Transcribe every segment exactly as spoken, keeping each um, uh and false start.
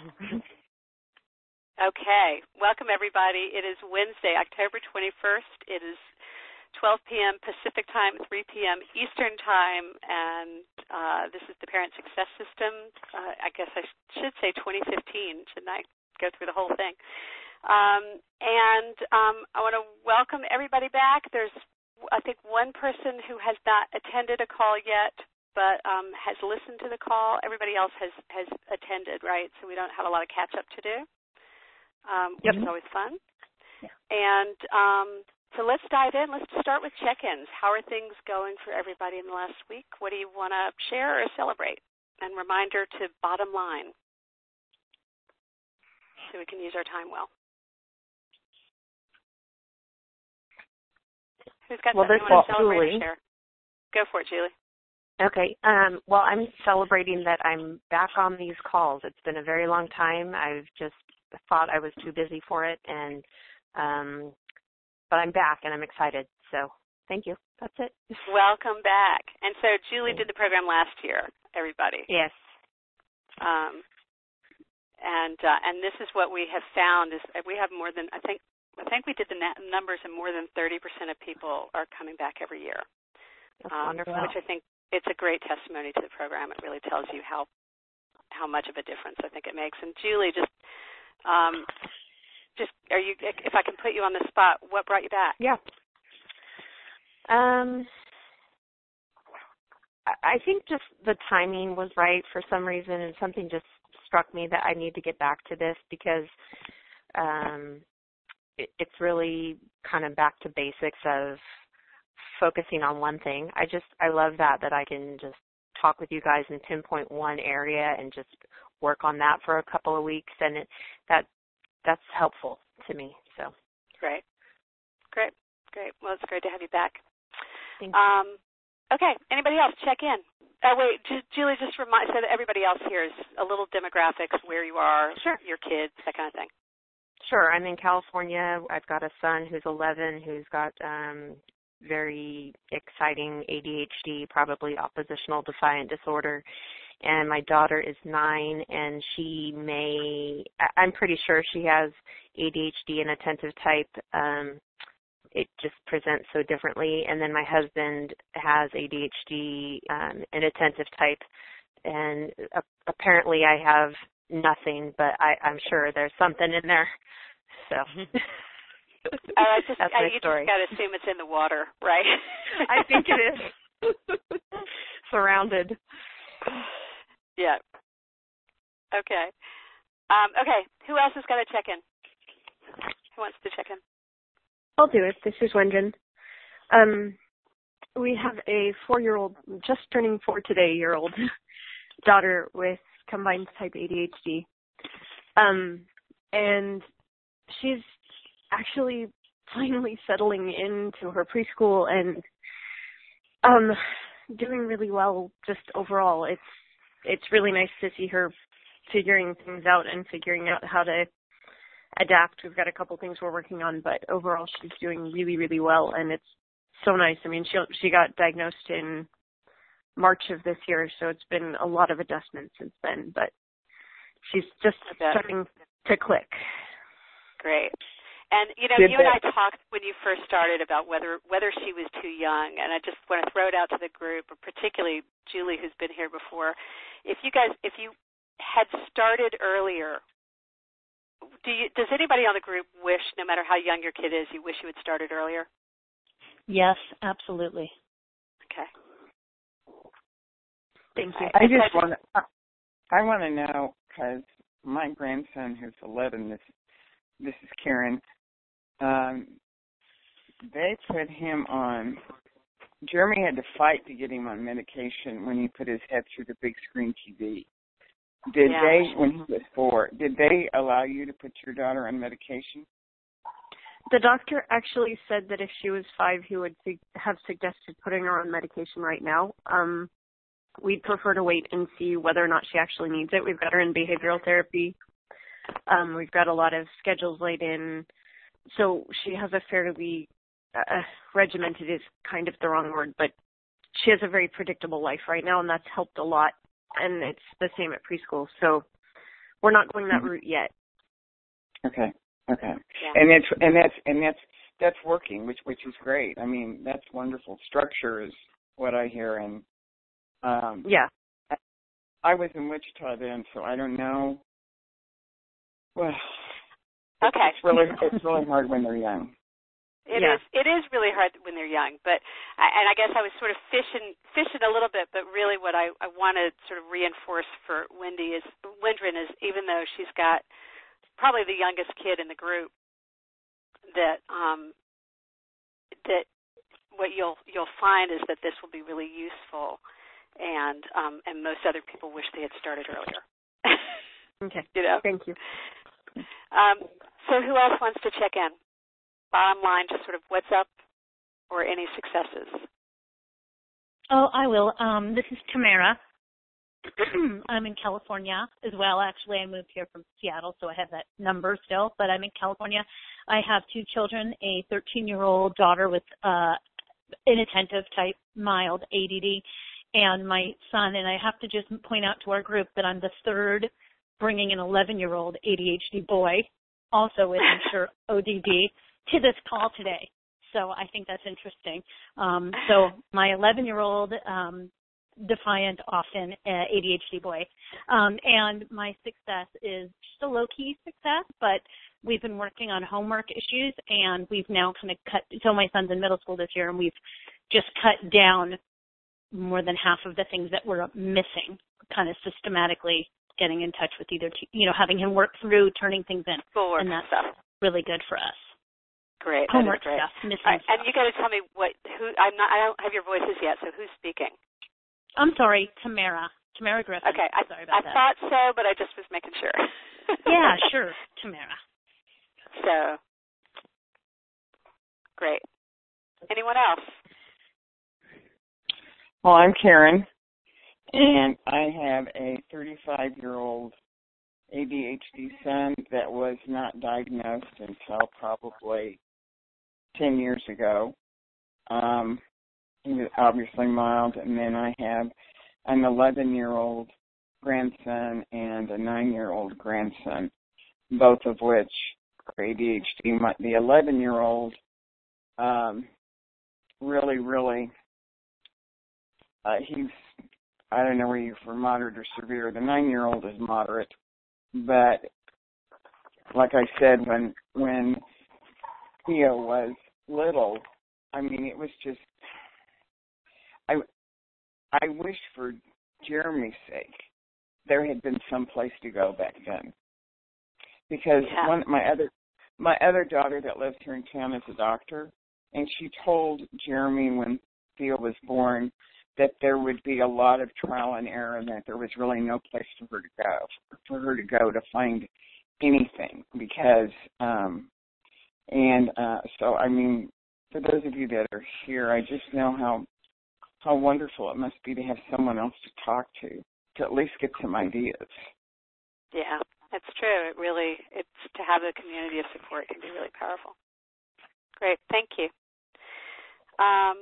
Okay, welcome everybody. It is Wednesday, October twenty-first. It is twelve p.m. Pacific Time, three p.m. Eastern Time, and uh, this is the Parent Success System. Uh, I guess I should say twenty fifteen, shouldn't I go through the whole thing? Um, and um, I want to welcome everybody back. There's, I think, one person who has not attended a call yet, but um, has listened to the call. Everybody else has, has attended, right? So we don't have a lot of catch-up to do. Um, which yep. is always fun. Yeah. And um, so let's dive in. Let's start with check-ins. How are things going for everybody in the last week? What do you want to share or celebrate? And reminder to bottom line so we can use our time well. Who's got well, something you want to celebrate Julie. or share? Go for it, Julie. Okay. Um, well, I'm celebrating that I'm back on these calls. It's been a very long time. I've just thought I was too busy for it, and um, but I'm back, and I'm excited. So thank you. That's it. Welcome back. And so Julie did the program last year, everybody. Yes. Um, and uh, and this is what we have found is we have more than, I think, I think we did the numbers, and more than thirty percent of people are coming back every year. That's um, wonderful. Which I think it's a great testimony to the program. It really tells you how how much of a difference I think it makes. And Julie, just Um, just are you? If I can put you on the spot, what brought you back? Yeah. Um, I think just the timing was right for some reason, and something just struck me that I need to get back to this because um, it, it's really kind of back to basics of focusing on one thing. I just I love that that I can just talk with you guys and pinpoint one area and just work on that for a couple of weeks, and it, that that's helpful to me. So great, great, great. Well, it's great to have you back. Thank you. Um, okay, anybody else check in? Oh, wait, just, Julie, just remind so that everybody else here is a little demographics, where you are, sure. your kids, that kind of thing. Sure. I'm in California. I've got a son who's eleven who's got um, very exciting A D H D, probably oppositional defiant disorder. And my daughter is nine, and she may, I'm pretty sure she has A D H D and attentive type. Um, it just presents so differently. And then my husband has A D H D um, and attentive type. And uh, apparently I have nothing, but I, I'm sure there's something in there. So uh, I just, that's I, my you story. just got to assume it's in the water, right? I think it is. Surrounded. Yeah. Okay. Um, okay. Who else has got to check in? Who wants to check in? I'll do it. This is Wenjin. Um, we have a four-year-old, just turning four today, year old daughter with combined type A D H D. Um, and she's actually finally settling into her preschool and um, doing really well just overall. It's It's really nice to see her figuring things out and figuring out how to adapt. We've got a couple things we're working on, but overall she's doing really, really well, and it's so nice. I mean, she she got diagnosed in March of this year, so it's been a lot of adjustment since then, but she's just starting to click. Great. And, you know, Good you and bit. I talked when you first started about whether whether she was too young, and I just want to throw it out to the group, particularly Julie, who's been here before. If you guys, if you had started earlier, do you, does anybody on the group wish, no matter how young your kid is, you wish you had started earlier? Yes, absolutely. Okay. Thank you. I just want to, I want to know, because my grandson who's eleven, this, this is Karen, um, they put him on, Jeremy had to fight to get him on medication when he put his head through the big screen T V. Did yeah. they, when he was four, did they allow you to put your daughter on medication? The doctor actually said that if she was five, he would su- have suggested putting her on medication right now. Um, we'd prefer to wait and see whether or not she actually needs it. We've got her in behavioral therapy. Um, we've got a lot of schedules laid in. So she has a fairly uh, regimented is kind of the wrong word, but she has a very predictable life right now, and that's helped a lot. And it's the same at preschool. So we're not going that route yet. Okay. Okay. Yeah. And that's and that's and that's that's working, which which is great. I mean, that's wonderful. Structure is what I hear, and um, Yeah. I, I was in Wichita then, so I don't know. Well, Okay. it's really it's really hard when they're young. It Yeah. is. It is really hard when they're young, but and I guess I was sort of fishing, fishing a little bit. But really, what I, I want to sort of reinforce for Wendy is Windrin is even though she's got probably the youngest kid in the group, that um, that what you'll you'll find is that this will be really useful, and um, and most other people wish they had started earlier. Okay. You know. Thank you. Um, so who else wants to check in? Bottom line, just sort of what's up or any successes. Oh, I will. Um, this is Tamara. I'm in California as well. Actually, I moved here from Seattle, so I have that number still, but I'm in California. I have two children, a thirteen-year-old daughter with uh, inattentive type mild A D D, and my son. And I have to just point out to our group that I'm the third bringing an eleven-year-old A D H D boy, also with, I'm sure, O D D, to this call today. So I think that's interesting. Um, so my eleven-year-old um, defiant, often uh, A D H D boy, um, and my success is just a low-key success, but we've been working on homework issues, and we've now kind of cut. So my son's in middle school this year, and we've just cut down more than half of the things that were missing, kind of systematically getting in touch with either, you know, having him work through, turning things in, Schoolwork and that's stuff. Really good for us. Great. Homework great. stuff, missing All right, stuff. and you got to tell me what who I'm not. I don't have your voices yet. So who's speaking? I'm sorry, Tamara. Tamara Griffin. Okay. I, sorry about I that. thought so, but I just was making sure. Yeah, sure, Tamara. So great. Anyone else? Well, I'm Karen, and I have a thirty-five-year-old A D H D son that was not diagnosed until probably ten years ago. Um, he was obviously mild, and then I have an eleven-year-old grandson and a nine-year-old grandson, both of which are A D H D. My, the eleven-year-old um, really, really, uh, he's, I don't know whether you're for moderate or severe. The nine-year-old is moderate. But like I said, when when Theo was little, I mean, it was just, I, I wish for Jeremy's sake there had been some place to go back then. Because yeah. one my other my other daughter that lives here in town is a doctor, and she told Jeremy when Theo was born that there would be a lot of trial and error and that there was really no place for her to go, for her to go to find anything. Because, um, and uh, so, I mean, for those of you that are here, I just know how how wonderful it must be to have someone else to talk to, to at least get some ideas. Yeah, that's true. It really, it's to have a community of support can be really powerful. Great, thank you. Um,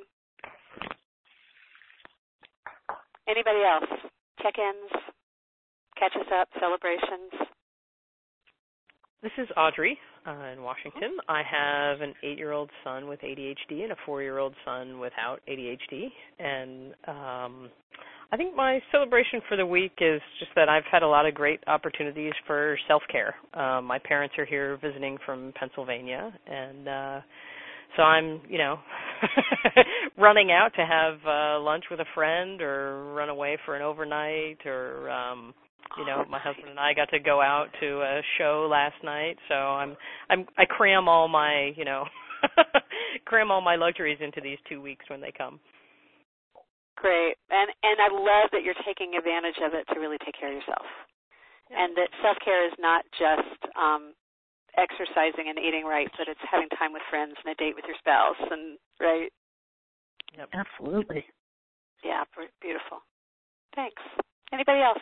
Anybody else? Check-ins, catch-us up, celebrations? This is Audrey uh, in Washington. I have an eight-year-old son with A D H D and a four-year-old son without A D H D. And um, I think my celebration for the week is just that I've had a lot of great opportunities for self-care. Uh, my parents are here visiting from Pennsylvania, and uh, so I'm, you know, running out to have uh, lunch with a friend or run away for an overnight or, um, you know, my husband and I got to go out to a show last night. So I'm, I'm, I cram all my, you know, cram all my luxuries into these two weeks when they come. Great. And and I love that you're taking advantage of it to really take care of yourself. Yeah. And that self-care is not just um, exercising and eating right, but it's having time with friends and a date with your spouse, and right? Yep. Absolutely. Yeah, beautiful. Thanks. Anybody else?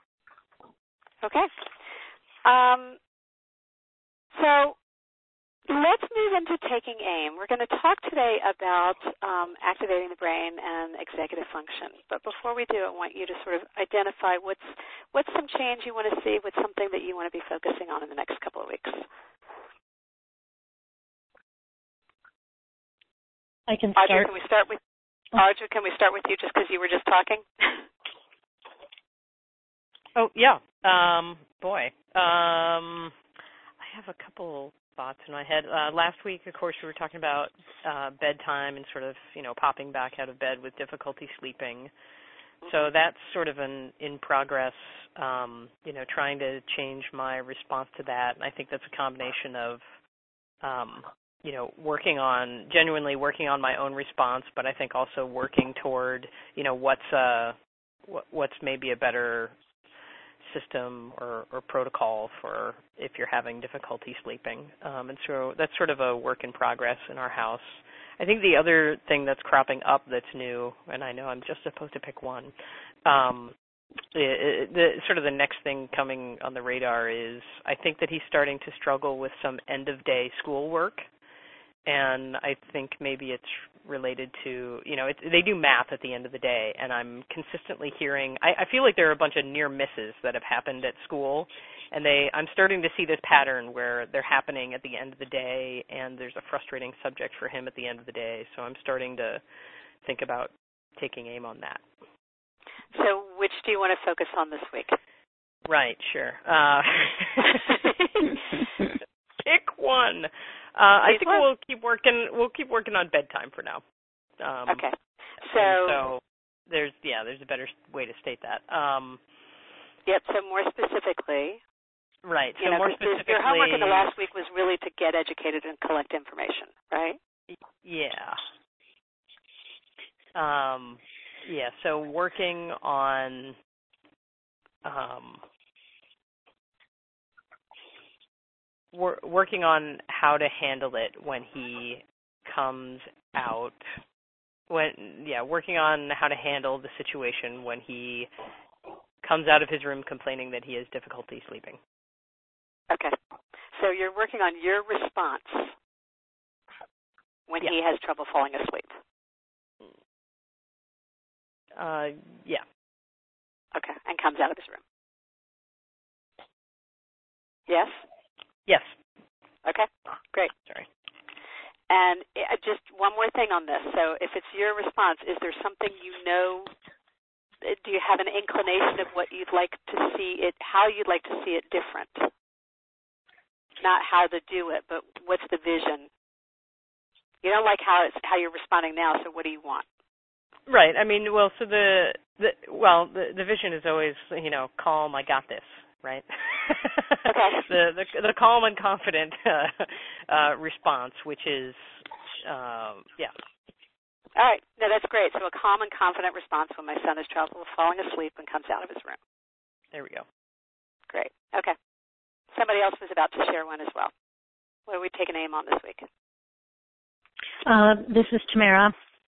Okay. Um, so let's move into taking aim. We're going to talk today about um, activating the brain and executive function. But before we do, I want you to sort of identify what's what's some change you want to see, what's something that you want to be focusing on in the next couple of weeks. I can Audrey, start. can we start with Audrey? Can we start with you just because you were just talking? Oh yeah, um, boy. Um, I have a couple thoughts in my head. Uh, last week, of course, we were talking about uh, bedtime and sort of, you know, popping back out of bed with difficulty sleeping. So that's sort of an in progress, um, you know, trying to change my response to that. And I think that's a combination of, um, you know, working on, genuinely working on my own response, but I think also working toward, you know, what's uh, what, what's maybe a better system or, or protocol for if you're having difficulty sleeping. Um, and so that's sort of a work in progress in our house. I think the other thing that's cropping up that's new, and I know I'm just supposed to pick one, um, it, it, the sort of the next thing coming on the radar is I think that he's starting to struggle with some end-of-day schoolwork. And I think maybe it's related to, you know, it, they do math at the end of the day, and I'm consistently hearing, I, I feel like there are a bunch of near misses that have happened at school, and they, I'm starting to see this pattern where they're happening at the end of the day, and there's a frustrating subject for him at the end of the day, so I'm starting to think about taking aim on that. So which do you want to focus on this week? Right, sure. Uh, pick one. Uh, I think one. we'll keep working. We'll keep working on bedtime for now. Um, okay. So, so there's yeah, there's a better way to state that. Um, yep. So more specifically, right. So you know, more specifically, your homework in the last week was really to get educated and collect information, right? Yeah. Um, yeah. So working on. Um, working on how to handle it when he comes out, when yeah, working on how to handle the situation when he comes out of his room complaining that he has difficulty sleeping. Okay. So you're working on your response when yeah. he has trouble falling asleep. Uh, yeah. Okay, and comes out of his room. Yes? Yes. Okay, great. Sorry. And uh, just one more thing on this. So if it's your response, is there something you know, do you have an inclination of what you'd like to see it, how you'd like to see it different? Not how to do it, but what's the vision? You don't like how it's how you're responding now, so what do you want? Right. I mean, well, so the, the well, the, the vision is always, you know, calm, I got this. Right. Okay. the, the the calm and confident uh, uh, response, which is, um, yeah. All right. No, that's great. So a calm and confident response when my son has trouble falling asleep and comes out of his room. There we go. Great. Okay. Somebody else was about to share one as well. What are we taking aim on this week? Uh, this is Tamara,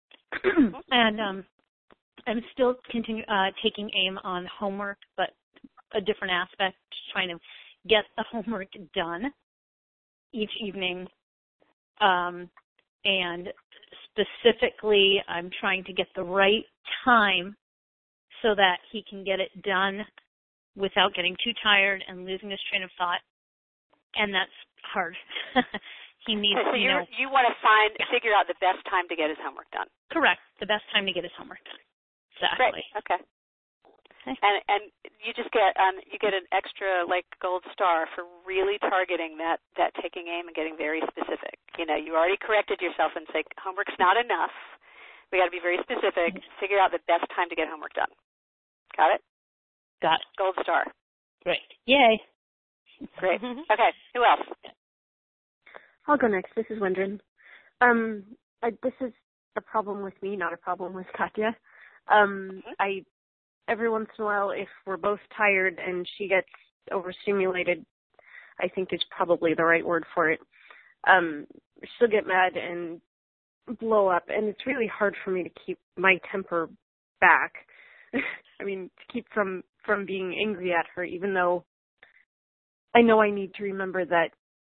and um, I'm still continue uh, taking aim on homework, but a different aspect, trying to get the homework done each evening. Um, and specifically, I'm trying to get the right time so that he can get it done without getting too tired and losing his train of thought. And that's hard. He needs, okay, so you know. You want to find, figure out the best time to get his homework done. Correct. The best time to get his homework done. Exactly. Great. Okay. And and you just get um you get an extra like gold star for really targeting that that taking aim and getting very specific. You know, you already corrected yourself and say homework's not enough. We got to be very specific. Figure out the best time to get homework done. Got it? Got it. Gold star. Great. Yay. Great. Okay. Who else? I'll go next. This is Wendrin. Um, I, this is a problem with me, not a problem with Katya. Um, mm-hmm. I. Every once in a while, if we're both tired and she gets overstimulated, I think is probably the right word for it, um, she'll get mad and blow up, and it's really hard for me to keep my temper back. I mean, to keep from, from being angry at her, even though I know I need to remember that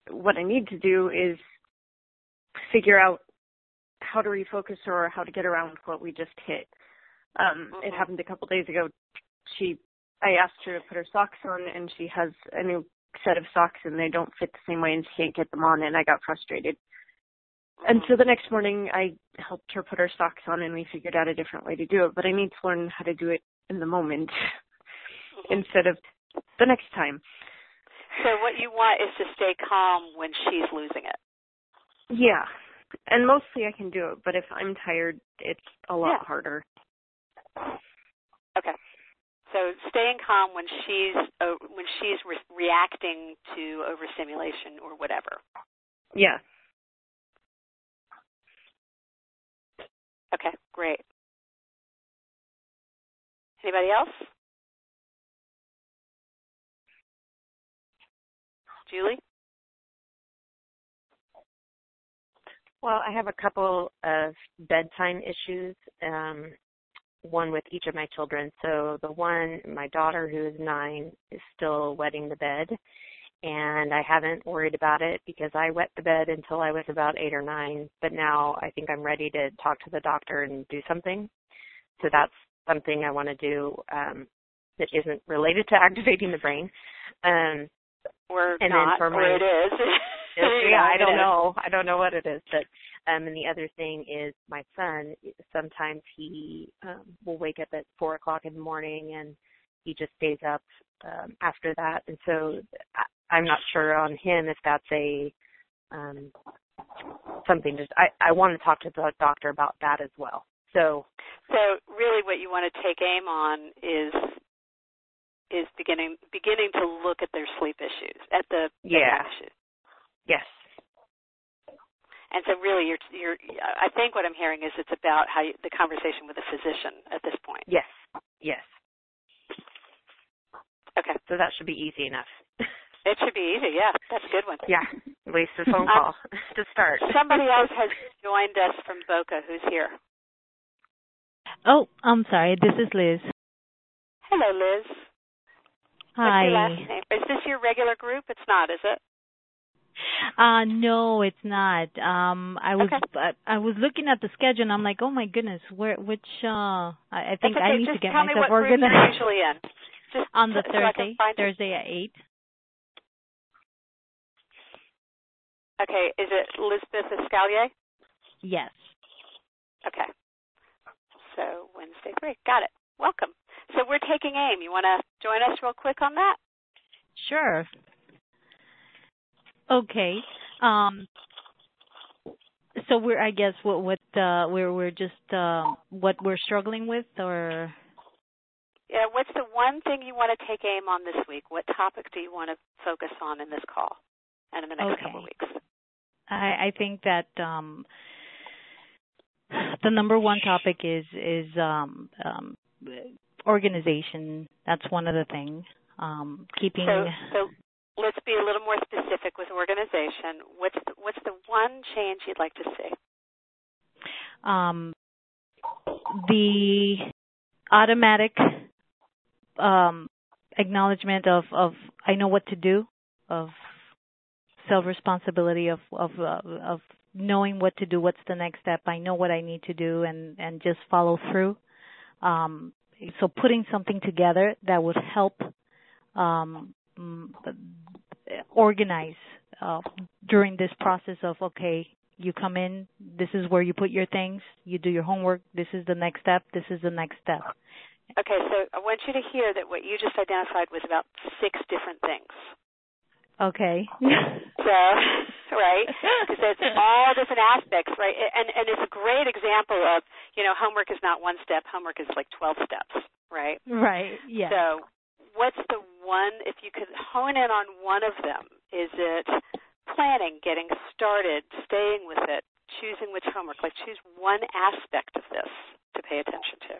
what I need to do is figure out how to refocus her or how to get around what we just hit. Um, mm-hmm. It happened a couple days ago. She, I asked her to put her socks on, and she has a new set of socks, and they don't fit the same way, and she can't get them on, and I got frustrated. Mm-hmm. And so the next morning, I helped her put her socks on, and we figured out a different way to do it. But I need to learn how to do it in the moment mm-hmm. instead of the next time. So what you want is to stay calm when she's losing it. Yeah. And mostly I can do it, but if I'm tired, it's a lot yeah. harder. Okay. So staying calm when she's uh, when she's re- reacting to overstimulation or whatever. Yeah. Okay, great. Anybody else? Julie? Well, I have a couple of bedtime issues, um, one with each of my children. So the one, my daughter, who is nine, is still wetting the bed, and I haven't worried about it because I wet the bed until I was about eight or nine, but now I think I'm ready to talk to the doctor and do something. So that's something I want to do um, that isn't related to activating the brain. Um, or and not, then for my, or it is. yeah, I don't know. I don't know what it is. But um, and the other thing is my son, sometimes he um, will wake up at four o'clock in the morning and he just stays up um, after that. And so I, I'm not sure on him if that's a um, something. Just I, I want to talk to the doctor about that as well. So, so really, what you want to take aim on is is beginning beginning to look at their sleep issues, at the yeah issues. Yes. And so really, you're, you're, I think what I'm hearing is it's about how you, the conversation with the physician at this point. Yes. Yes. Okay. So that should be easy enough. It should be easy, yeah. That's a good one. Yeah. At least a phone call um, to start. Somebody else has joined us from Boca. Who's here? Oh, I'm sorry. This is Liz. Hello, Liz. Hi. What's your last name? Is this your regular group? It's not, is it? Uh no, it's not. Um I was okay. I, I was looking at the schedule and I'm like, "Oh my goodness, where which uh I, I think okay. I need Just to get tell myself me what organized." Group you're usually in. Just on the so Thursday, Thursday at eight. Okay, is it Elizabeth Escalier? Yes. Okay. So Wednesday three. Got it. Welcome. So we're taking aim. You want to join us real quick on that? Sure. Okay. Um, so we're, I guess, what, what, uh, we're, we're just, uh, what we're struggling with, or? Yeah. What's the one thing you want to take aim on this week? What topic do you want to focus on in this call and in the next okay. couple of weeks? I, I think that um, the number one topic is is um, um, organization. That's one of the things. Um, keeping. So, so let's be a little more specific with organization. What's the, what's the one change you'd like to see? Um, the automatic um, acknowledgement of, of I know what to do, of self-responsibility of of uh, of knowing what to do. What's the next step? I know what I need to do, and and just follow through. Um, so putting something together that would help um, organize uh, during this process of, okay, you come in, this is where you put your things, you do your homework, this is the next step, this is the next step. Okay, so I want you to hear that what you just identified was about six different things. Okay. So, right, because there's all different aspects, right, and and it's a great example of, you know, homework is not one step, homework is like twelve steps, right? Right, yeah. So what's the one, if you could hone in on one of them, is it planning, getting started, staying with it, choosing which homework, like choose one aspect of this to pay attention to?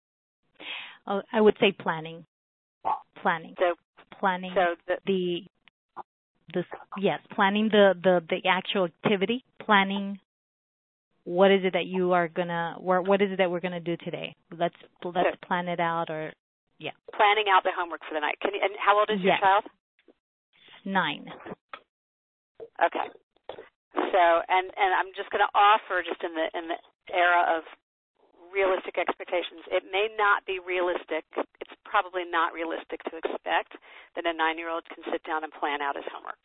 Oh, I would say planning. Planning. So planning so the, the This, yes, planning the, the, the actual activity, planning what is it that you are gonna, what is it that we're gonna do today? Let's let's plan it out, or yeah. Planning out the homework for the night. Can you, and how old is yes. your child? Nine. Okay. So, and, and I'm just going to offer, just in the in the era of realistic expectations, it may not be realistic. It's probably not realistic to expect that a nine-year-old can sit down and plan out his homework.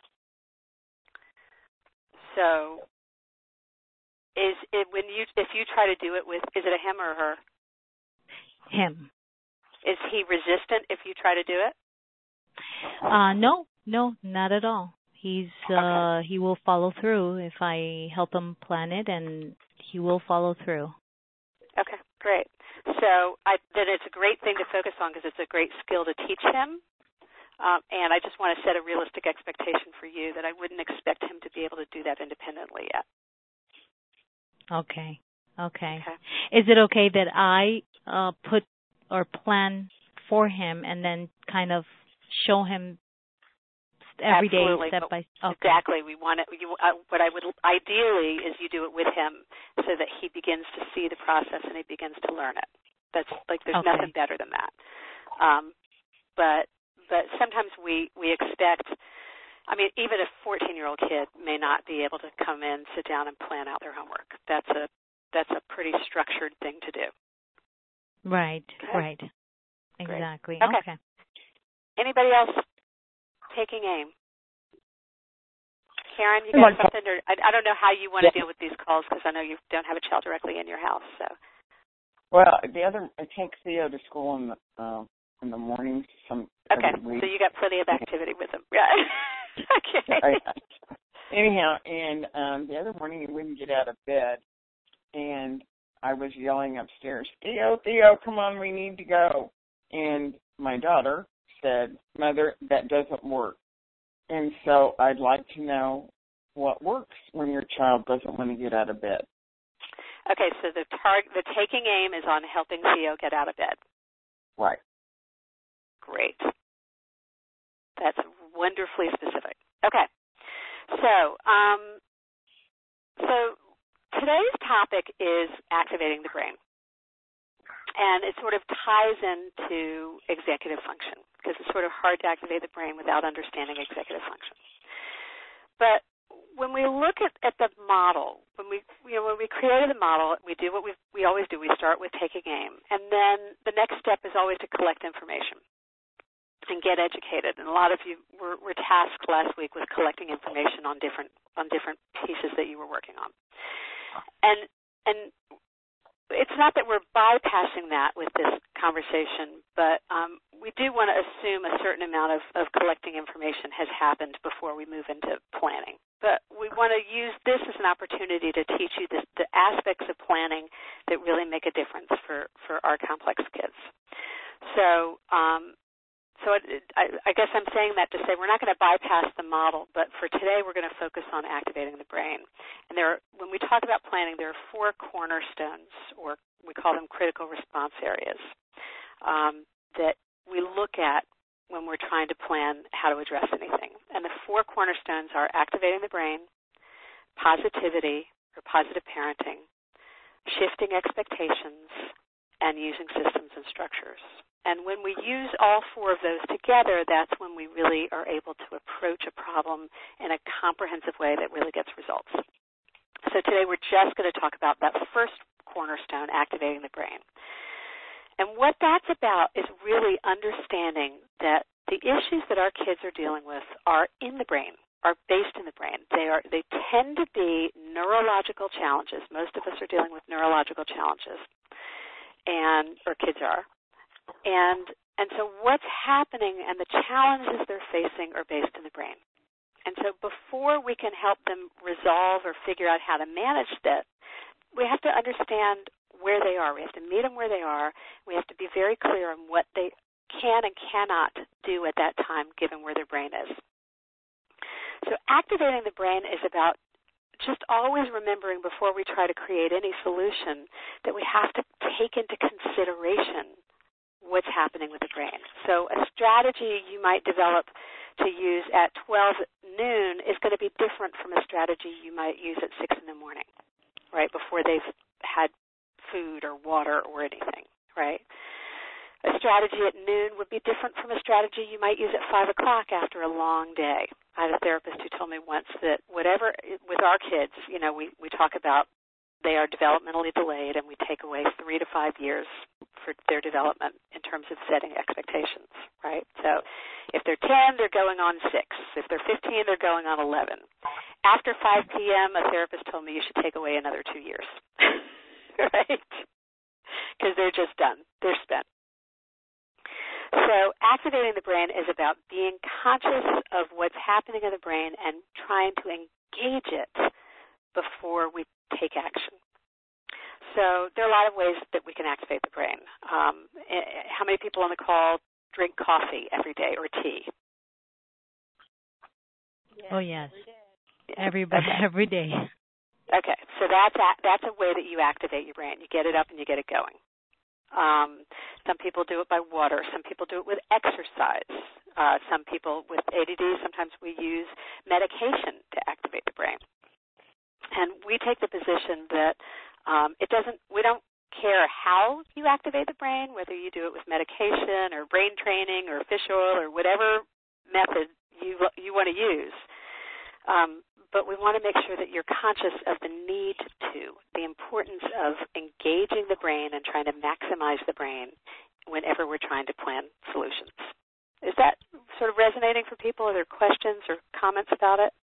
So, is it when you if you try to do it with, is it a him or her? Him. Is he resistant if you try to do it? Uh, no, no, not at all. He's uh, he will follow through if I help him plan it, and he will follow through. Okay, great. So I, then it's a great thing to focus on because it's a great skill to teach him. Um, and I just want to set a realistic expectation for you that I wouldn't expect him to be able to do that independently yet. Okay. Okay. Okay. Is it okay that I uh, put or plan for him and then kind of show him every day, Absolutely. step by step? Okay. Exactly. We want it. You, uh, what I would ideally is you do it with him so that he begins to see the process and he begins to learn it. That's like there's Okay. nothing better than that. Um, but but sometimes we we expect. I mean, even a fourteen-year-old kid may not be able to come in, sit down, and plan out their homework. That's a that's a pretty structured thing to do. Right. Okay. Right. Exactly. Okay. Okay. Anybody else taking aim? Karen, you got something? Or I, I don't know how you want to Yeah. deal with these calls because I know you don't have a child directly in your house. So. Well, the other, I take Theo to school in the uh, in the mornings. Some Okay, every week. so you got plenty of activity with him. Yeah. Okay. I, I, anyhow, and um, the other morning he wouldn't get out of bed, and I was yelling upstairs, Theo, Theo, come on, we need to go. And my daughter said, Mother, that doesn't work. And so I'd like to know what works when your child doesn't want to get out of bed. Okay, so the target, the taking aim is on helping Theo get out of bed. Right. Great. That's wonderfully specific. Okay. So, um, so today's topic is activating the brain. And it sort of ties into executive function because it's sort of hard to activate the brain without understanding executive function. But when we look at, at the model, when we you know when we created the model, we do what we we always do. We start with taking aim, and then the next step is always to collect information and get educated. And a lot of you were, were tasked last week with collecting information on different on different pieces that you were working on. And and it's not that we're bypassing that with this conversation, but um, we do want to assume a certain amount of, of collecting information has happened before we move into planning. But we want to use this as an opportunity to teach you this, the aspects of planning that really make a difference for, for our complex kids. So um, so it, I, I guess I'm saying that to say we're not going to bypass the model, but for today we're going to focus on activating the brain. And there, are, when we talk about planning, there are four cornerstones, or we call them critical response areas, um, that we look at when we're trying to plan how to address anything. And the four cornerstones are activating the brain, positivity or positive parenting, shifting expectations, and using systems and structures. And when we use all four of those together, that's when we really are able to approach a problem in a comprehensive way that really gets results. So today we're just going to talk about that first cornerstone, activating the brain. And what that's about is really understanding that the issues that our kids are dealing with are in the brain, are based in the brain. They are they tend to be neurological challenges. Most of us are dealing with neurological challenges, and or kids are. And and so what's happening and the challenges they're facing are based in the brain. And so before we can help them resolve or figure out how to manage that, we have to understand where they are. We have to meet them where they are. We have to be very clear on what they can and cannot do at that time given where their brain is. So activating the brain is about just always remembering before we try to create any solution that we have to take into consideration what's happening with the brain. So a strategy you might develop to use at twelve noon is going to be different from a strategy you might use at six in the morning, right, before they've had food or water or anything, right? A strategy at noon would be different from a strategy you might use at five o'clock after a long day, I had a therapist who told me once that whatever, with our kids, you know, we, we talk about they are developmentally delayed, and we take away three to five years for their development in terms of setting expectations, right? So if they're ten, they're going on six. If they're fifteen, they're going on eleven. After five p.m., a therapist told me you should take away another two years, right? Because they're just done. They're spent. So activating the brain is about being conscious of what's happening in the brain and trying to engage it before we take action. So there are a lot of ways that we can activate the brain. Um, how many people on the call drink coffee every day or tea? Oh, yes. Everybody, okay. Every day. Okay, so that's a, that's a way that you activate your brain. You get it up and you get it going. Um, some people do it by water. Some people do it with exercise. Uh, some people with A D D, sometimes we use medication to activate the brain. And we take the position that um, it doesn't. We don't care how you activate the brain, whether you do it with medication or brain training or fish oil or whatever method you you want to use. Um, but we want to make sure that you're conscious of the need to, the importance of engaging the brain and trying to maximize the brain whenever we're trying to plan solutions. Is that sort of resonating for people? Are there questions or comments about it?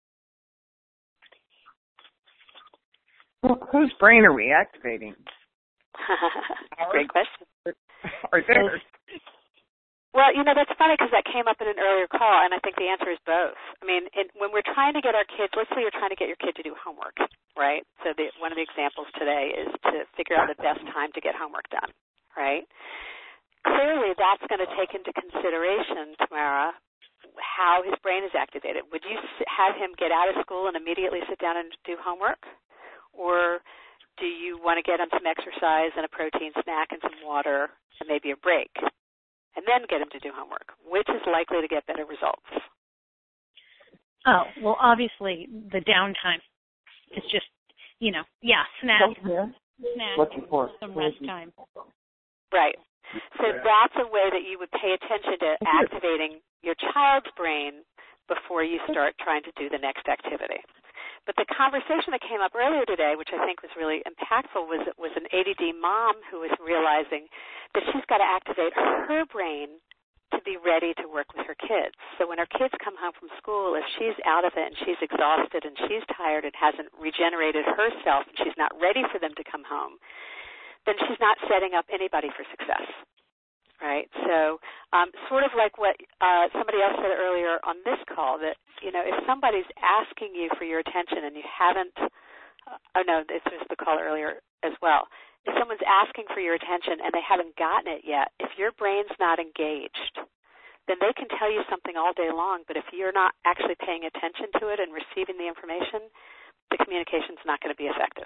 Well, whose brain are we activating? Great question. Or theirs? Well, you know, that's funny because that came up in an earlier call, and I think the answer is both. I mean, it, when we're trying to get our kids, let's say you're trying to get your kid to do homework, right? So the, one of the examples today is to figure out the best time to get homework done, right? Clearly, that's going to take into consideration, Tamara, how his brain is activated. Would you have him get out of school and immediately sit down and do homework? Or do you want to get him some exercise and a protein snack and some water and maybe a break, and then get him to do homework? Which is likely to get better results? Oh, well, obviously the downtime is just, you know, yeah, snack, snack, some rest time. Right. So that's a way that you would pay attention to activating your child's brain before you start trying to do the next activity. But the conversation that came up earlier today, which I think was really impactful, was was an A D D mom who was realizing that she's got to activate her brain to be ready to work with her kids. So when her kids come home from school, if she's out of it and she's exhausted and she's tired and hasn't regenerated herself and she's not ready for them to come home, then she's not setting up anybody for success. Right, so um, sort of like what uh, somebody else said earlier on this call, that, you know, if somebody's asking you for your attention and you haven't, uh, oh no, this was the call earlier as well. If someone's asking for your attention and they haven't gotten it yet, if your brain's not engaged, then they can tell you something all day long, but if you're not actually paying attention to it and receiving the information, the communication's not going to be effective.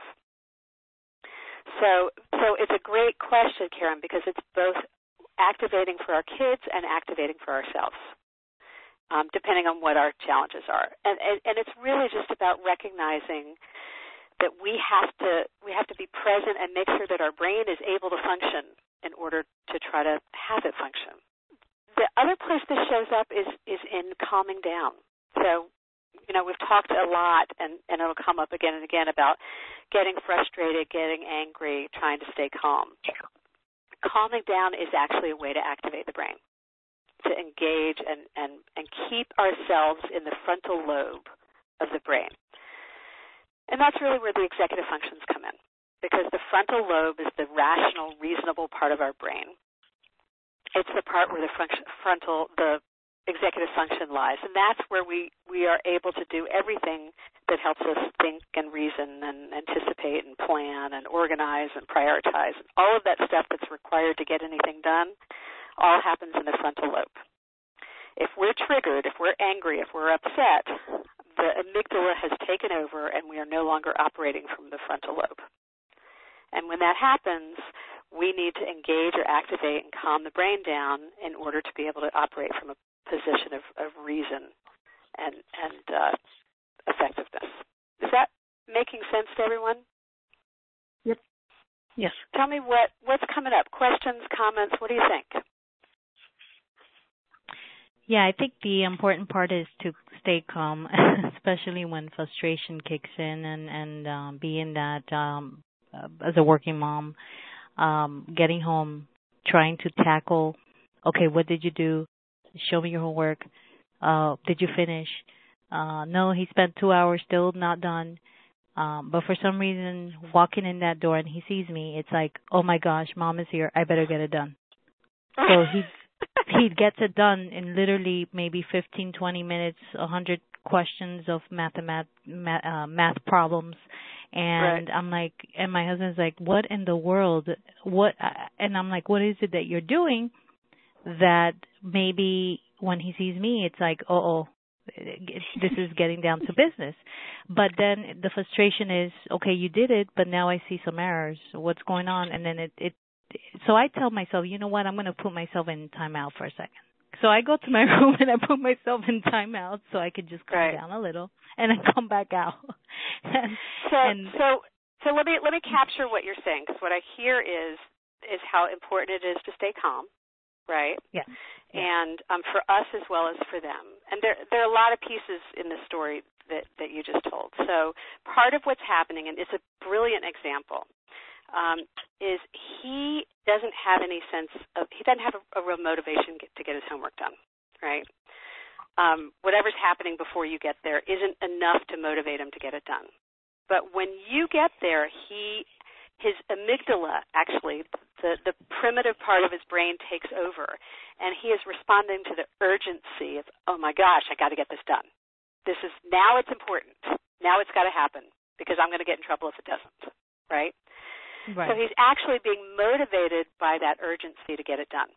So, so it's a great question, Karen, because it's both activating for our kids and activating for ourselves, um, depending on what our challenges are. And, and, and it's really just about recognizing that we have to we have to be present and make sure that our brain is able to function in order to try to have it function. The other place this shows up is, is in calming down. So, you know, we've talked a lot, and, and it'll come up again and again, about getting frustrated, getting angry, trying to stay calm. Calming down is actually a way to activate the brain, to engage and, and, and keep ourselves in the frontal lobe of the brain. And that's really where the executive functions come in, because the frontal lobe is the rational, reasonable part of our brain. It's the part where the function, frontal, the executive function lies, and that's where we, we are able to do everything that helps us think and reason and anticipate and plan and organize and prioritize. All of that stuff that's required to get anything done all happens in the frontal lobe. If we're triggered, if we're angry, if we're upset, the amygdala has taken over and we are no longer operating from the frontal lobe. And when that happens, we need to engage or activate and calm the brain down in order to be able to operate from a position of, of reason and, and uh, effectiveness. Is that making sense to everyone? Yep. Yes. Tell me what, what's coming up. Questions, comments, what do you think? Yeah, I think the important part is to stay calm, especially when frustration kicks in, and and um, being that um, uh, as a working mom, um, getting home, trying to tackle, okay, what did you do? Show me your homework. Uh, did you finish? Uh, no, he spent two hours still not done. Um, but for some reason, walking in that door and he sees me, it's like, oh my gosh, mom is here. I better get it done. So he he gets it done in literally maybe fifteen, twenty minutes, a hundred questions of mathemat math, uh, math problems. And right. I'm like, and my husband's like, what in the world? What? And I'm like, what is it that you're doing that maybe when he sees me, it's like, oh, oh, this is getting down to business. But then the frustration is, okay, you did it, but now I see some errors. What's going on? And then it, it so I tell myself, you know what, I'm going to put myself in timeout for a second. So I go to my room and I put myself in timeout so I could just calm right. down a little, and I come back out. and, so, and, so, so let me let me capture what you're saying, because what I hear is is how important it is to stay calm, right? Yeah. And um, for us as well as for them. And there there are a lot of pieces in the story that, that you just told. So part of what's happening, and it's a brilliant example, um, is he doesn't have any sense of, he doesn't have a, a real motivation get, to get his homework done, right? Um, whatever's happening before you get there isn't enough to motivate him to get it done. But when you get there, he his amygdala, actually, the, the primitive part of his brain takes over, and he is responding to the urgency of, oh, my gosh, I got to get this done. This is, now it's important. Now it's got to happen, because I'm going to get in trouble if it doesn't, right? Right. So he's actually being motivated by that urgency to get it done.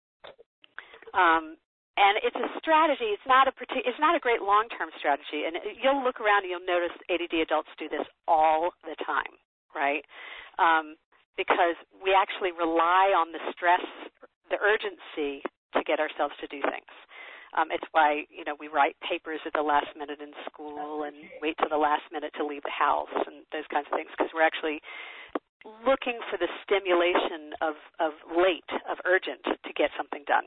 Um, and it's a strategy. It's not a partic- It's not a great long-term strategy. And you'll look around and you'll notice A D D adults do this all the time, right? Um, because we actually rely on the stress, the urgency to get ourselves to do things. Um, it's why, you know, we write papers at the last minute in school and wait till the last minute to leave the house and those kinds of things, because we're actually looking for the stimulation of, of late, of urgent, to get something done.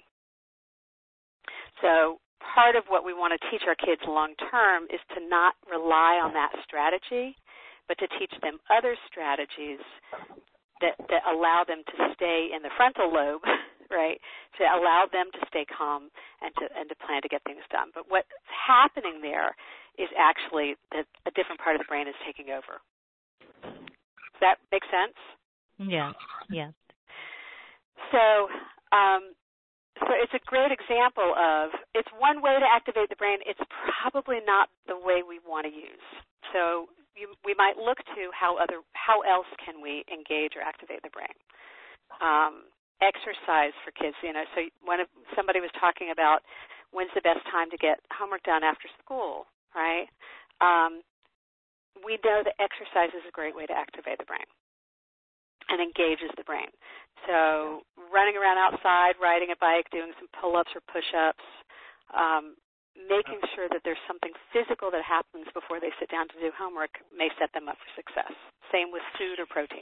So part of what we want to teach our kids long term is to not rely on that strategy, but to teach them other strategies that, that allow them to stay in the frontal lobe, right, to allow them to stay calm and to and to plan to get things done. But what's happening there is actually that a different part of the brain is taking over. Does that make sense? Yeah, yeah. So, um, so it's a great example of, it's one way to activate the brain. It's probably not the way we want to use. So you, we might look to how other, how else can we engage or activate the brain? Um, exercise for kids, you know. So when somebody was talking about when's the best time to get homework done after school, right? Um, we know that exercise is a great way to activate the brain and engages the brain. So running around outside, riding a bike, doing some pull-ups or push-ups, um, making sure that there's something physical that happens before they sit down to do homework may set them up for success. Same with food or protein.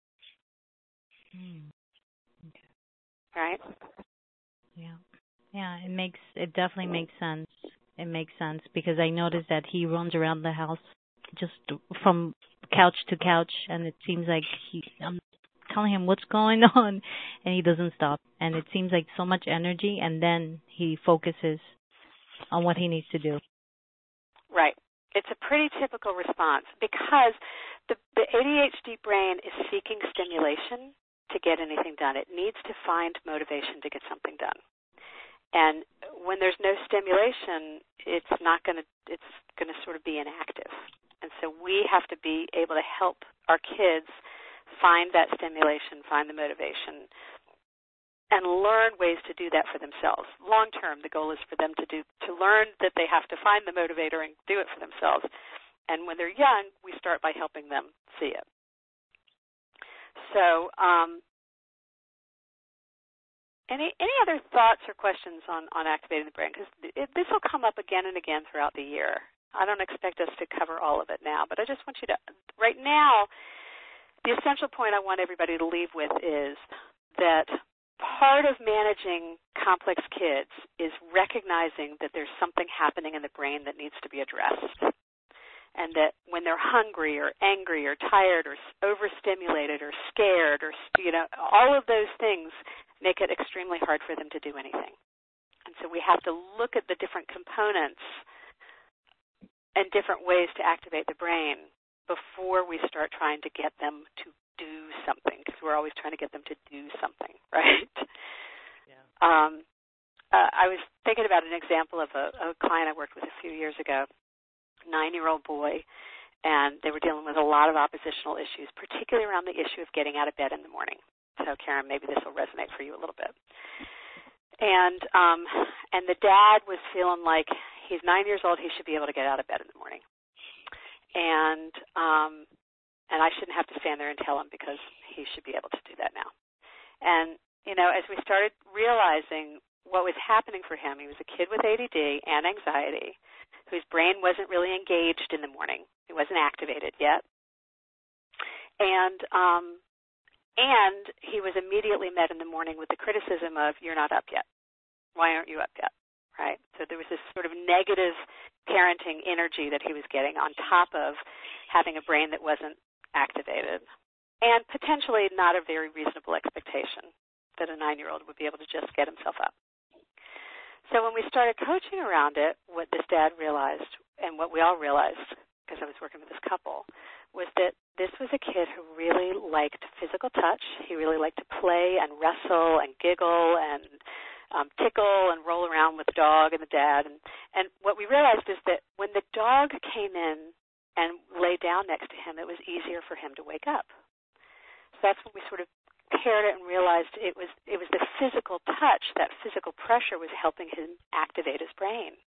Mm. Okay. Right? Yeah. Yeah, it makes it definitely makes sense. It makes sense because I noticed that he runs around the house just from couch to couch, and it seems like he I'm telling him what's going on, and he doesn't stop. And it seems like so much energy, and then he focuses on what he needs to do. Right. It's a pretty typical response because the, the A D H D brain is seeking stimulation to get anything done. It needs to find motivation to get something done. And when there's no stimulation, it's not going to, it's going to sort of be inactive. And so we have to be able to help our kids find that stimulation, find the motivation, and learn ways to do that for themselves. Long term, the goal is for them to do to learn that they have to find the motivator and do it for themselves. And when they're young, we start by helping them see it. So, um, any any other thoughts or questions on, on activating the brain? Because this will come up again and again throughout the year. I don't expect us to cover all of it now, but I just want you to, right now, the essential point I want everybody to leave with is that part of managing complex kids is recognizing that there's something happening in the brain that needs to be addressed, and that when they're hungry or angry or tired or overstimulated or scared or, you know, all of those things make it extremely hard for them to do anything. And so we have to look at the different components and different ways to activate the brain before we start trying to get them to do something, because we're always trying to get them to do something, right? Yeah. Um, uh, I was thinking about an example of a, a client I worked with a few years ago, nine-year-old boy, and they were dealing with a lot of oppositional issues, particularly around the issue of getting out of bed in the morning. So, Karen, maybe this will resonate for you a little bit. And um, and the dad was feeling like he's nine years old, he should be able to get out of bed in the morning. And um, and I shouldn't have to stand there and tell him, because he should be able to do that now. And, you know, as we started realizing what was happening for him, he was a kid with A D D and anxiety, whose brain wasn't really engaged in the morning. He wasn't activated yet. And um, and he was immediately met in the morning with the criticism of, you're not up yet. Why aren't you up yet? Right? So there was this sort of negative parenting energy that he was getting on top of having a brain that wasn't activated, and potentially not a very reasonable expectation that a nine-year-old would be able to just get himself up. So when we started coaching around it, what this dad realized, and what we all realized, because I was working with this couple, was that this was a kid who really liked physical touch. He really liked to play and wrestle and giggle and um, tickle and roll around with the dog and the dad. And, and what we realized is that when the dog came in and lay down next to him, it was easier for him to wake up. So that's when we sort of paired it and realized it was it was the physical touch, that physical pressure was helping him activate his brain.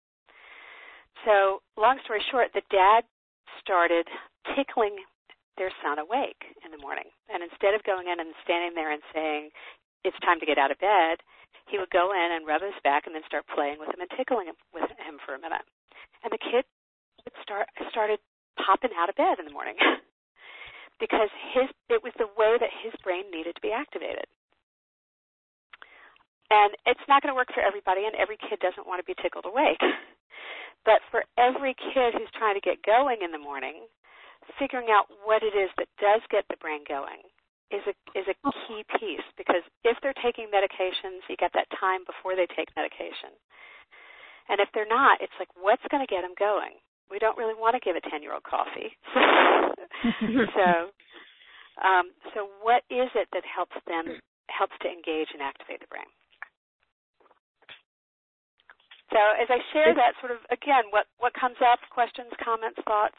So long story short, the dad started tickling their son awake in the morning. And instead of going in and standing there and saying, it's time to get out of bed, he would go in and rub his back and then start playing with him and tickling him, with him for a minute. And the kid would start started popping out of bed in the morning because his it was the way that his brain needed to be activated. And it's not going to work for everybody, and every kid doesn't want to be tickled awake. But for every kid who's trying to get going in the morning, figuring out what it is that does get the brain going is a is a key piece, because if they're taking medications, you get that time before they take medication. And if they're not, it's like, what's going to get them going? We don't really want to give a ten-year-old coffee. so, um, so what is it that helps them helps to engage and activate the brain? So as I share that, sort of again, what what comes up? Questions, comments, thoughts?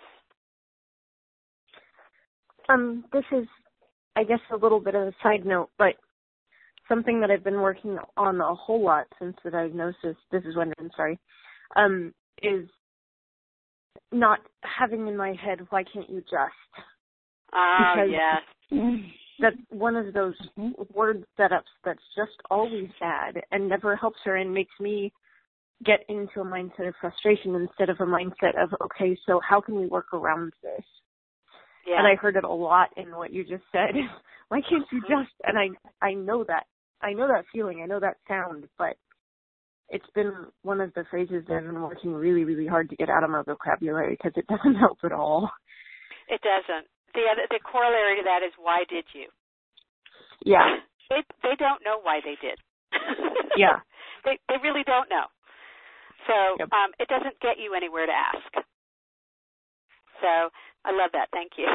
Um, this is, I guess, a little bit of a side note, but something that I've been working on a whole lot since the diagnosis. This is when I'm sorry. Um, is not having in my head, why can't you just? Oh, because yes. That's one of those word setups that's just always bad and never helps her and makes me get into a mindset of frustration instead of a mindset of, okay, so how can we work around this? Yeah. And I heard it a lot in what you just said. Why can't you just? And I, I know that. I know that feeling. I know that sound, but it's been one of the phrases that I've been working really, really hard to get out of my vocabulary because it doesn't help at all. It doesn't. The other, the corollary to that is, why did you? Yeah. They they don't know why they did. Yeah. They they really don't know. So yep. um, it doesn't get you anywhere to ask. So I love that. Thank you.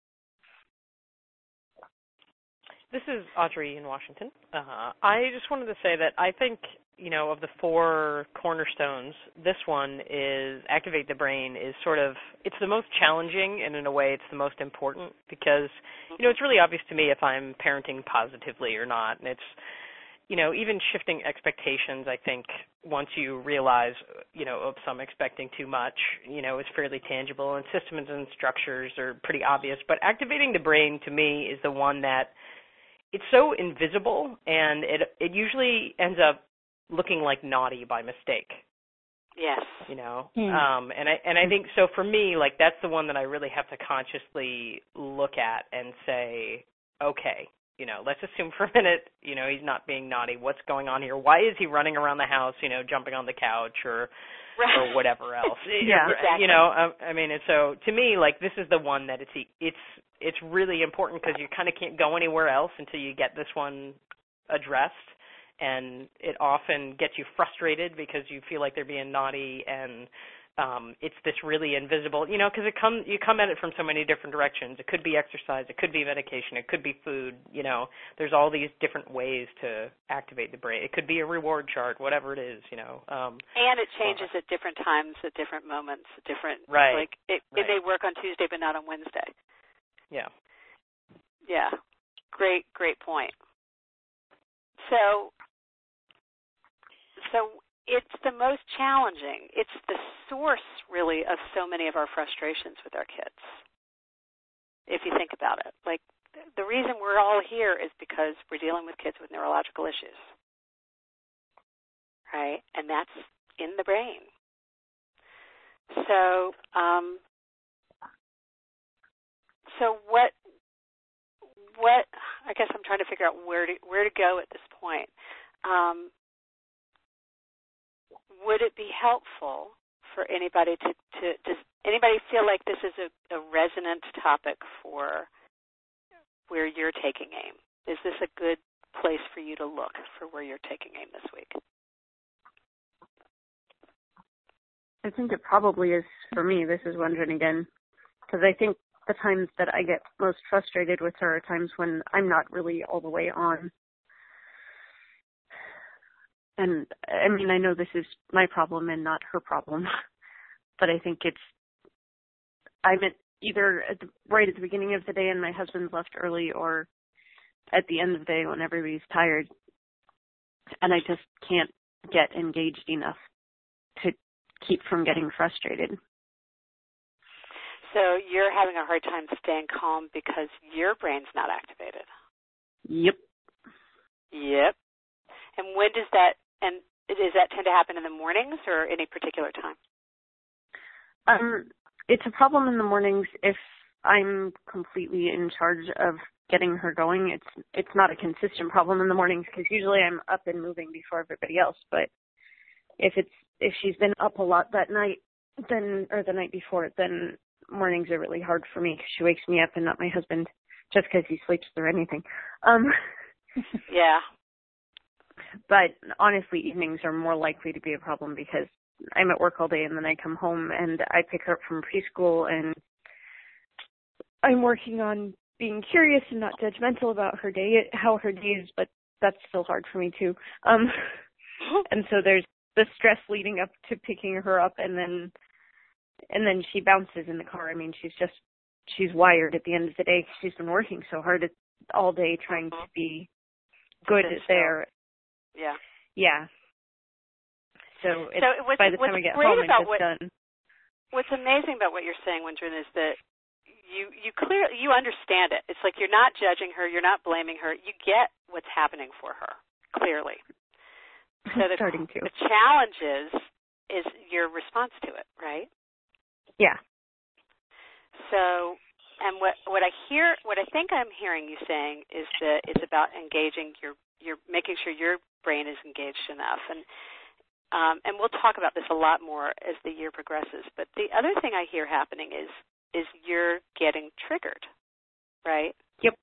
This is Audrey in Washington. Uh, I just wanted to say that I think, you know, of the four cornerstones, this one is activate the brain is sort of, it's the most challenging, and in a way it's the most important because, you know, it's really obvious to me if I'm parenting positively or not. And it's, you know, even shifting expectations, I think, once you realize, you know, oops, I'm expecting too much, you know, is fairly tangible, and systems and structures are pretty obvious. But activating the brain, to me, is the one that it's so invisible, and it it usually ends up looking like naughty by mistake. Yes. You know, mm. um, and I and I think so for me, like that's the one that I really have to consciously look at and say, okay, you know, let's assume for a minute, you know, he's not being naughty. What's going on here? Why is he running around the house, you know, jumping on the couch or right. or whatever else? yeah, exactly. You know, I, I mean, and so to me, like, this is the one that it's it's it's really important because you kind of can't go anywhere else until you get this one addressed, and it often gets you frustrated because you feel like they're being naughty, and um, it's this really invisible, you know, because it come you come at it from so many different directions. It could be exercise, it could be medication, it could be food. You know, there's all these different ways to activate the brain. It could be a reward chart, whatever it is. You know, um, and it changes uh, at different times, at different moments, at different. Right. Like it, right. it may work on Tuesday, but not on Wednesday. Yeah. Yeah. Great, great point. So, so it's the most challenging. It's the source, really, of so many of our frustrations with our kids, if you think about it. Like, the reason we're all here is because we're dealing with kids with neurological issues, right? And that's in the brain. So, um, so what, what, I guess I'm trying to figure out where to, where to go at this point. Um, would it be helpful for anybody to, to, does anybody feel like this is a, a resonant topic for where you're taking aim? Is this a good place for you to look for where you're taking aim this week? I think it probably is for me. This is Wondering again, because I think the times that I get most frustrated with her are times when I'm not really all the way on. And, I mean, I know this is my problem and not her problem, but I think it's, I'm at either at the, right at the beginning of the day and my husband's left early, or at the end of the day when everybody's tired, and I just can't get engaged enough to keep from getting frustrated. So you're having a hard time staying calm because your brain's not activated. Yep. Yep. And when does that, and does that tend to happen in the mornings or any particular time? Um, it's a problem in the mornings if I'm completely in charge of getting her going. It's it's not a consistent problem in the mornings because usually I'm up and moving before everybody else. But if it's if she's been up a lot that night, then or the night before, then mornings are really hard for me because she wakes me up and not my husband, just because he sleeps through anything. Um, yeah. But honestly, evenings are more likely to be a problem because I'm at work all day and then I come home and I pick her up from preschool and I'm working on being curious and not judgmental about her day, how her day is, but that's still hard for me too. Um, and so there's the stress leading up to picking her up, and then and then she bounces in the car. I mean, she's just, she's wired at the end of the day because she's been working so hard all day trying to be good at there. Yeah. Yeah. So, it's, so what's, by the time I get home, it's just what, done. What's amazing about what you're saying, Wondrin, is that you you clearly you understand it. It's like you're not judging her, you're not blaming her. You get what's happening for her clearly. So the, starting to. the challenge is is your response to it, right? Yeah. So, and what what I hear, what I think I'm hearing you saying is that it's about engaging your your making sure your brain is engaged enough, and um, and we'll talk about this a lot more as the year progresses. But the other thing I hear happening is is you're getting triggered, right? Yep.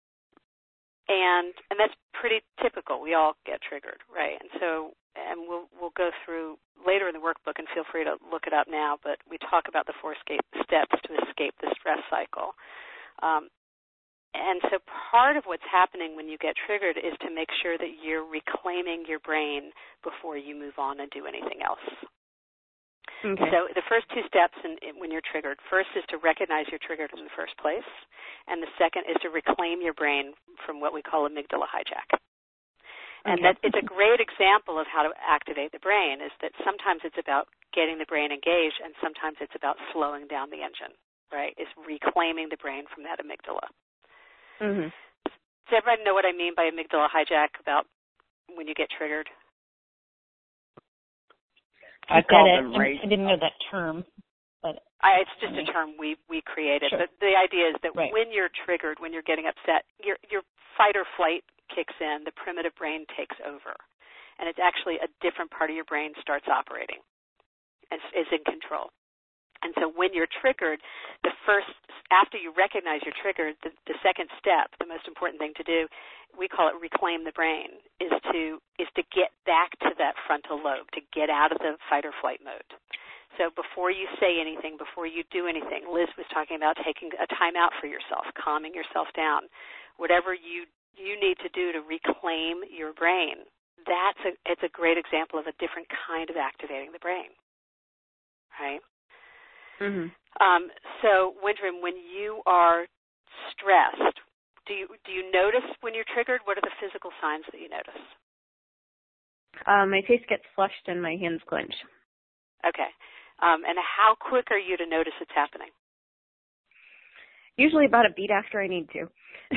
And and that's pretty typical. We all get triggered, right? And so, and we'll we'll go through later in the workbook, and feel free to look it up now. But we talk about the four escape steps to escape the stress cycle. Um, and so, part of what's happening when you get triggered is to make sure that you're reclaiming your brain before you move on and do anything else. Okay. So the first two steps in, in, when you're triggered, first is to recognize you're triggered in the first place, and the second is to reclaim your brain from what we call amygdala hijack. And okay. that it's a great example of how to activate the brain, is that sometimes it's about getting the brain engaged, and sometimes it's about slowing down the engine, right? It's reclaiming the brain from that amygdala. Mm-hmm. Does everybody know what I mean by amygdala hijack, about when you get triggered? I call them it. race. I didn't know that term, but I, it's just a term we we created. Sure. But the idea is that right. when you're triggered, when you're getting upset, your your fight or flight kicks in. The primitive brain takes over, and it's actually a different part of your brain starts operating, and is in control. And so when you're triggered, the first after you recognize you're triggered, the, the second step, the most important thing to do, we call it reclaim the brain, is to is to get back to that frontal lobe, to get out of the fight or flight mode. So before you say anything, before you do anything, Liz was talking about taking a time out for yourself, calming yourself down. Whatever you you need to do to reclaim your brain, that's a it's a great example of a different kind of activating the brain, right? Mm-hmm. Um, so, Windrim, when you are stressed, do you do you notice when you're triggered? What are the physical signs that you notice? Uh, my face gets flushed and my hands clench. Okay. Um, and how quick are you to notice it's happening? Usually about a beat after I need to.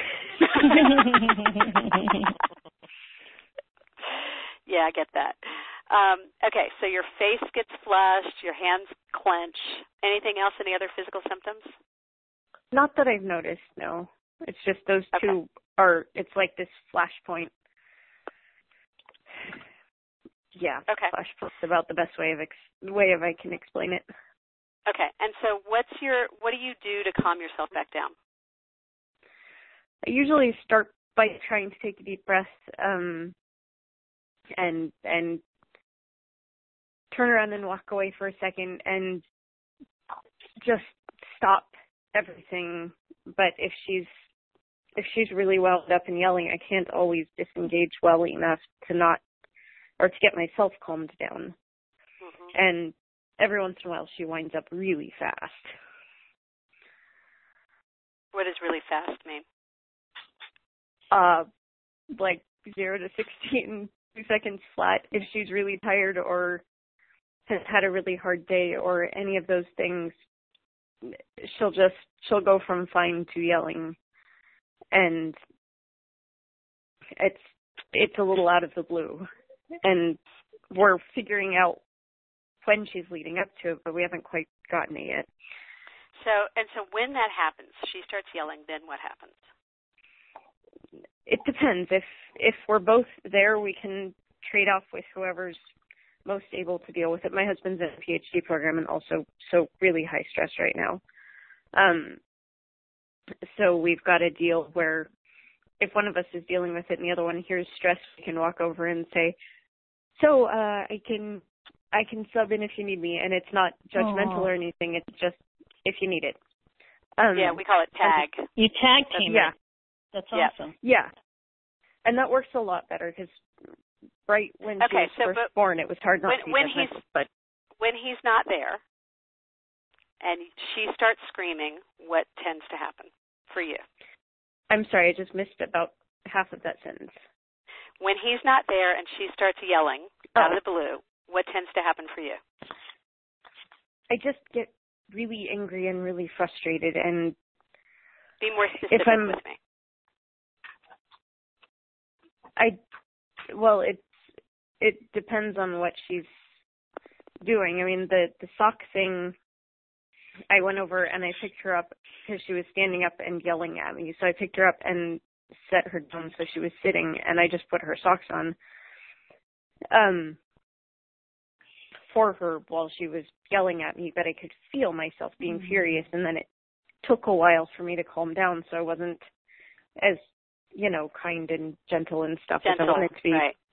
Yeah, I get that. Um, okay, so your face gets flushed, your hands clench. Anything else, any other physical symptoms? Not that I've noticed, no. It's just those okay. two are, it's like this flashpoint. Yeah, okay. flashpoint's about the best way of ex- way of I can explain it. Okay, and so what's your, what do you do to calm yourself back down? I usually start by trying to take a deep breath, um, and and turn around and walk away for a second and just stop everything. But if she's if she's really wound up and yelling, I can't always disengage well enough to not, or to get myself calmed down. Mm-hmm. And every once in a while she winds up really fast. What does really fast mean? Uh, like zero to sixteen seconds flat if she's really tired or has had a really hard day or any of those things. She'll just, she'll go from fine to yelling. And it's, it's a little out of the blue. And we're figuring out when she's leading up to it, but we haven't quite gotten it yet. So, and so when that happens, she starts yelling, then what happens? It depends. If if we're both there, we can trade off with whoever's most able to deal with it. My husband's in a P H D program and also so really high stress right now. Um, so we've got a deal where if one of us is dealing with it and the other one hears stress, we can walk over and say, so uh, I can I can sub in if you need me. And it's not judgmental Aww. or anything. It's just if you need it. Um, yeah, we call it tag. You tag team. Yeah. That's yeah. awesome. Yeah. And that works a lot better because right when okay, she was so, first born, it was hard not when, to be when judgmental. he's, But when he's not there and she starts screaming, what tends to happen for you? I'm sorry, I just missed about half of that sentence. When he's not there and she starts yelling oh. out of the blue, what tends to happen for you? I just get really angry and really frustrated. And be more specific if I'm, with me. I, well, it's, it depends on what she's doing. I mean, the, the sock thing, I went over and I picked her up because she was standing up and yelling at me. So I picked her up and set her down so she was sitting, and I just put her socks on um, for her while she was yelling at me, but I could feel myself being mm-hmm. furious, and then it took a while for me to calm down, so I wasn't as, you know, kind and gentle and stuff gentle, as I wanted to be. Right.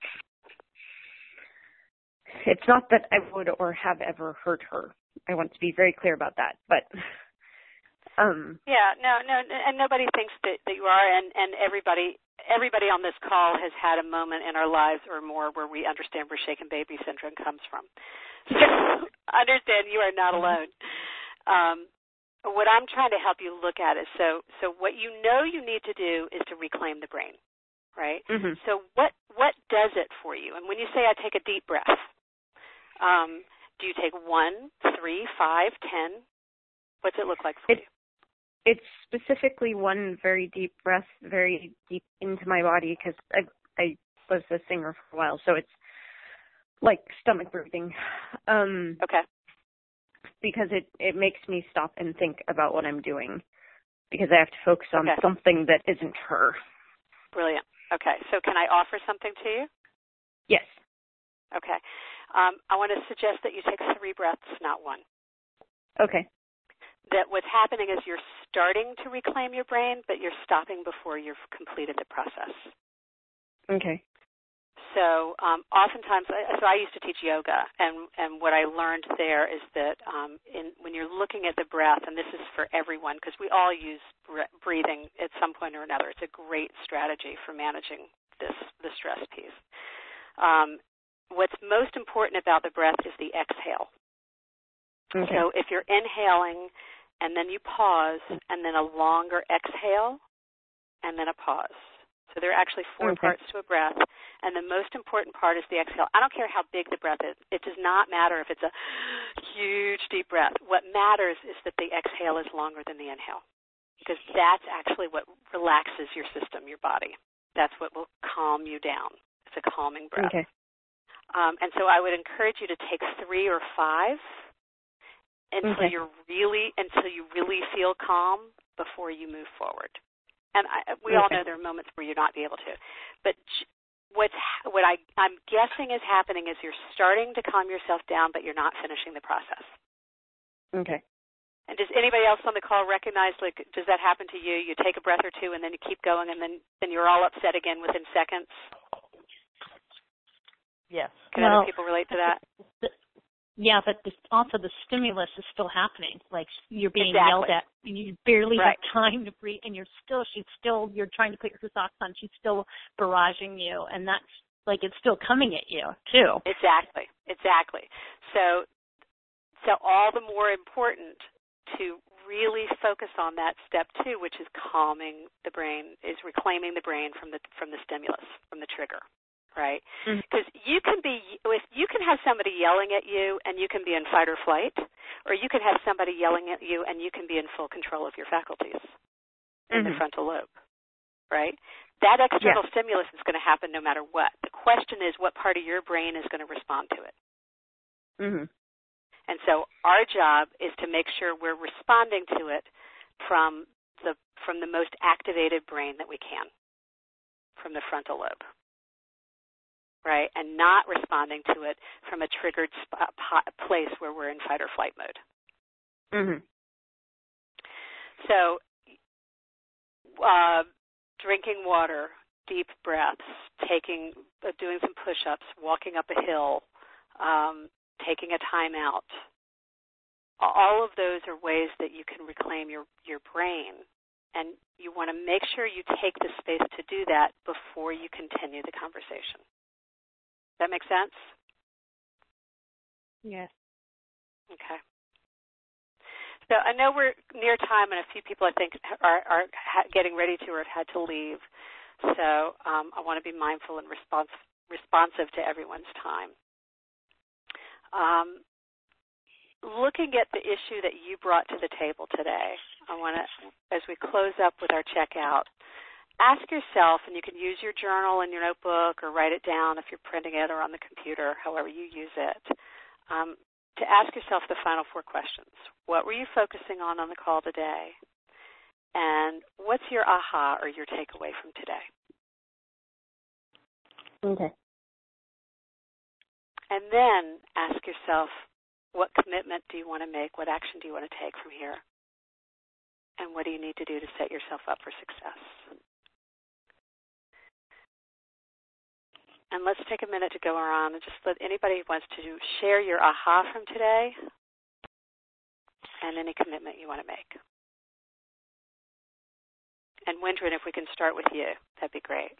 It's not that I would or have ever hurt her. I want to be very clear about that, but um yeah, no, no, and nobody thinks that, that you are, and, and everybody everybody on this call has had a moment in our lives or more where we understand where shaken baby syndrome comes from. So understand you are not alone. Um, what I'm trying to help you look at is so so what you know you need to do is to reclaim the brain, right? Mm-hmm. So what what does it for you? And when you say I take a deep breath, um, do you take one, three, five, ten? What's it look like for it, you? It's specifically one very deep breath, very deep into my body, because I, I was a singer for a while, so it's like stomach breathing. Um, okay. because it, it makes me stop and think about what I'm doing because I have to focus on okay. something that isn't her. Brilliant. Okay, so can I offer something to you? Yes. Okay. Um, I want to suggest that you take three breaths, not one. Okay. That what's happening is you're starting to reclaim your brain, but you're stopping before you've completed the process. Okay. So um, oftentimes, so I used to teach yoga, and, and what I learned there is that um, in, when you're looking at the breath, and this is for everyone, because we all use breathing at some point or another. It's a great strategy for managing this the stress piece. Um, what's most important about the breath is the exhale. Okay. So if you're inhaling, and then you pause, and then a longer exhale, and then a pause. So there are actually four okay. parts to a breath, and the most important part is the exhale. I don't care how big the breath is. It does not matter if it's a huge, deep breath. What matters is that the exhale is longer than the inhale, because that's actually what relaxes your system, your body. That's what will calm you down. It's a calming breath. Okay. Um, and so I would encourage you to take three or five until okay. you're really, until you really feel calm before you move forward. And I, we okay. all know there are moments where you're not be able to. But what's what I, I'm guessing is happening is you're starting to calm yourself down, but you're not finishing the process. Okay. And does anybody else on the call recognize, like, does that happen to you? You take a breath or two, and then you keep going, and then, then you're all upset again within seconds? Yes. Can well, other people relate to that? Yeah, but the, also the stimulus is still happening. Like you're being exactly. yelled at, and you barely right. have time to breathe, and you're still, she's still, you're trying to put your socks on. She's still barraging you, and that's like it's still coming at you too. Exactly, exactly. So, so all the more important to really focus on that step two, which is calming the brain, is reclaiming the brain from the from the stimulus, from the trigger. Right? Because mm-hmm. you can be, if you can have somebody yelling at you and you can be in fight or flight, or you can have somebody yelling at you and you can be in full control of your faculties in mm-hmm. the frontal lobe. Right? That external yeah. stimulus is going to happen no matter what. The question is what part of your brain is going to respond to it. Mm-hmm. And so our job is to make sure we're responding to it from the from the most activated brain that we can, from the frontal lobe. Right, and not responding to it from a triggered spot, place where we're in fight or flight mode. Mm-hmm. So, uh, drinking water, deep breaths, taking, uh, doing some push-ups, walking up a hill, um, taking a time out. All of those are ways that you can reclaim your, your brain, and you want to make sure you take the space to do that before you continue the conversation. That make sense? Yes. Okay. So I know we're near time, and a few people I think are, are getting ready to or have had to leave. So um, I want to be mindful and response, responsive to everyone's time. Um, looking at the issue that you brought to the table today, I want to, as we close up with our checkout, ask yourself, and you can use your journal and your notebook or write it down if you're printing it or on the computer, however you use it, um, to ask yourself the final four questions. What were you focusing on on the call today? And what's your aha or your takeaway from today? Okay. And then ask yourself, what commitment do you want to make? What action do you want to take from here? And what do you need to do to set yourself up for success? And let's take a minute to go around and just let anybody who wants to share your aha from today and any commitment you want to make. And Windrin, if we can start with you, that'd be great.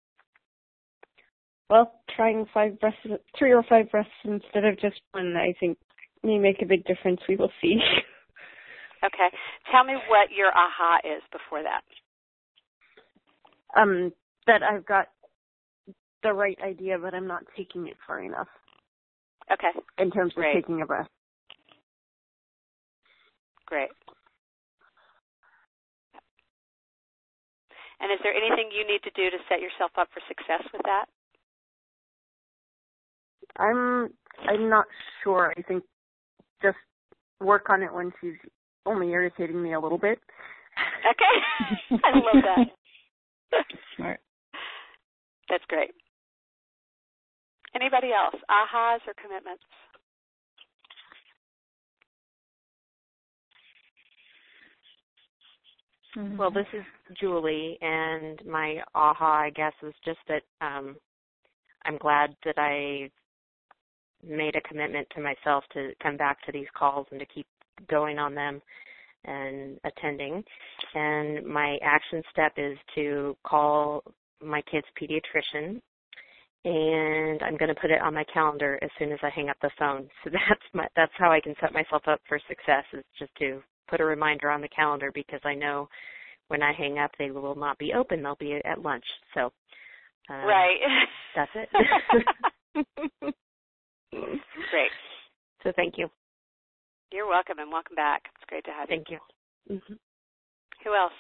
Well, trying five breaths, three or five breaths instead of just one, I think may make a big difference. We will see. Okay. Tell me what your aha is before that. Um, that I've got the right idea, but I'm not taking it far enough. Okay. In terms of Great. taking a breath. Great. And is there anything you need to do to set yourself up for success with that? I'm I'm not sure. I think just work on it when she's only irritating me a little bit. Okay. I love that. Smart. That's great. Anybody else? Ahas or commitments? Mm-hmm. Well, this is Julie, and my aha, I guess, was just that um, I'm glad that I made a commitment to myself to come back to these calls and to keep going on them and attending. And my action step is to call my kid's pediatrician, and I'm going to put it on my calendar as soon as I hang up the phone. So that's my, that's how I can set myself up for success, is just to put a reminder on the calendar, because I know when I hang up they will not be open. They'll be at lunch. So uh, right. That's it. Great. So thank you. You're welcome, and welcome back. It's great to have you. Thank you. Mm-hmm. Who else?